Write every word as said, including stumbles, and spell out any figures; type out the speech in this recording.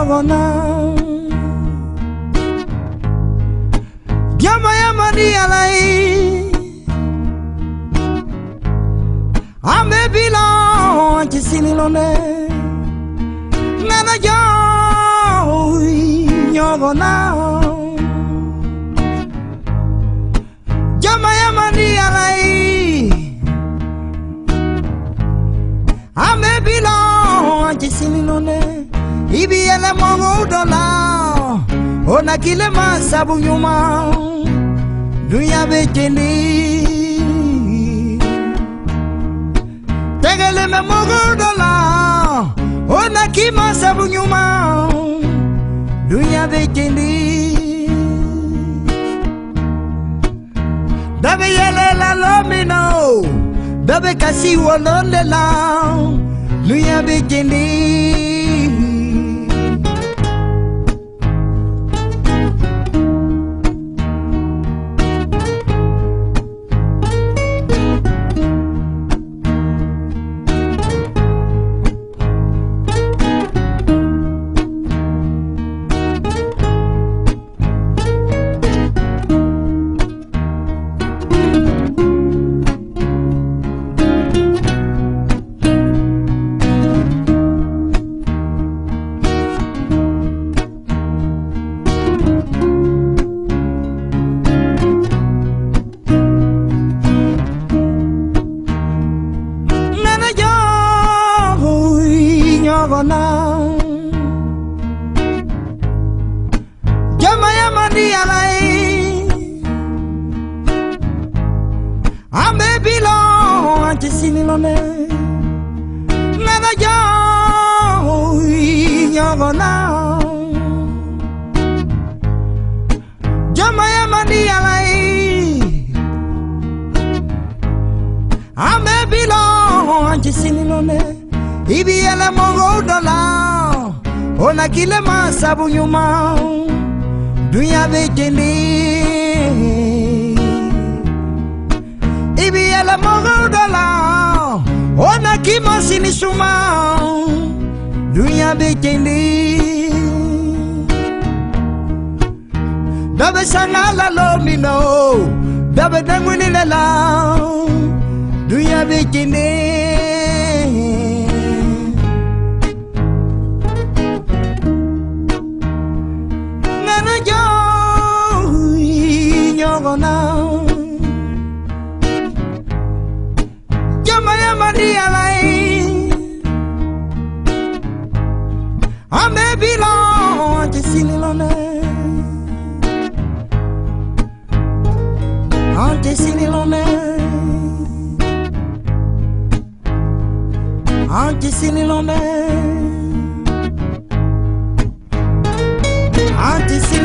nyogona Yama yama di alai Ame bilon chisini lone Nana yo nyogona Yama yama di alai Ame bilon chisini lone Ibi ele mongo dola Ona kile masabu nyuma Dunya bekendi Tegele me mongo dola Ona ki masabu nyuma Dunya bekendi Dabe yele la lomino Dabe kasi wolonde la Dunya bekendi Nyogona Yama yama di alai Ame bilon antisini lone Nana yo nyogona Yama yama di alai Ame bilon antisini lone Ibi ele mongo dola Ona kile masabu nyuma Dunya bekendi Ibi ele mongo dola Ona ki masini suma Dunya bekendi Dabe sana la lomino Dabe dangwini lela Dunya bekendi Nyogona Yama yama di alai Ame bilon antisini lone Antisini lone Antisini lone Antisini